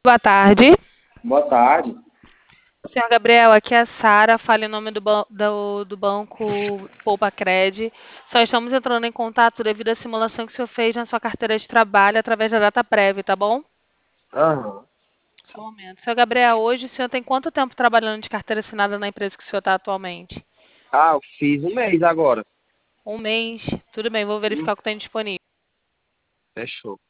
Boa tarde. Boa tarde. Senhor Gabriel, aqui é a Sara, fala em nome do banco Poupa Cred. Só estamos entrando em contato devido à simulação que o senhor fez na sua carteira de trabalho através da data prévia, tá bom? Aham. Só um momento. Senhor Gabriel, hoje o senhor tem quanto tempo trabalhando de carteira assinada na empresa que o senhor está atualmente? Eu fiz um mês agora. Um mês. Tudo bem, vou verificar o que tem disponível. Fechou.